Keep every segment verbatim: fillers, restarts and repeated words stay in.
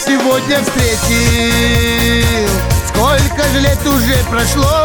сегодня встретил. Сколько же лет уже прошло,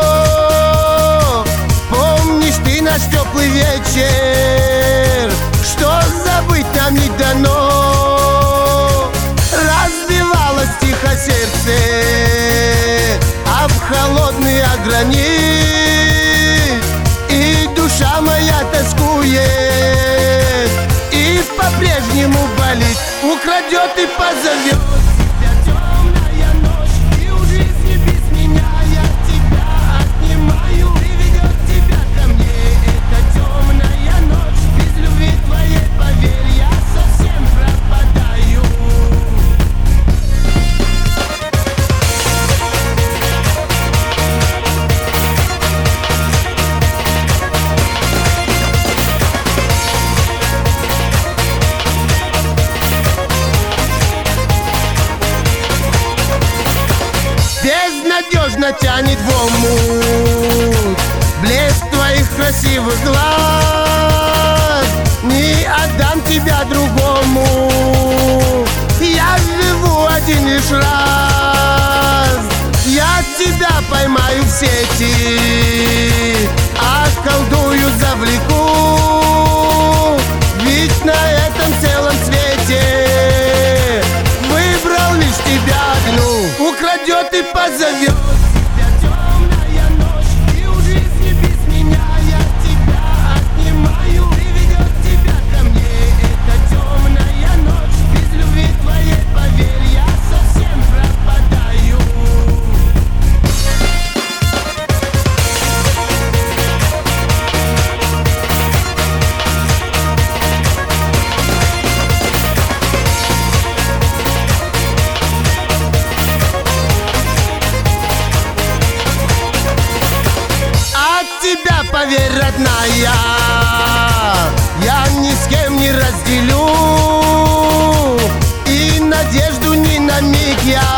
помнишь ты наш теплый вечер, что забыть нам не дано. Разбивалось тихо сердце об холодный гранит, и душа моя тоскует, и по-прежнему болит. Украдет и позовет тебя темная ночь, и у жизни без меня я тебя отнимаю. Приведет тебя ко мне эта темная ночь, без любви твоей, поверь, я совсем пропадаю. Безнадежно тянет в омут блеск твоих красивых глаз. Не отдам тебя другому, я живу один лишь раз. Я тебя поймаю в сети, околдую, завлеку, ведь на этом целом свете выбрал лишь тебя одну. Украдет и позовет тебя темная ночь, и у жизни без меня я тебя отнимаю. Приведет тебя ко мне эта темная ночь, без любви твоей, поверь, я совсем пропадаю. Тебя, поверь, родная, я ни с кем не разделю, и надежду ни на миг я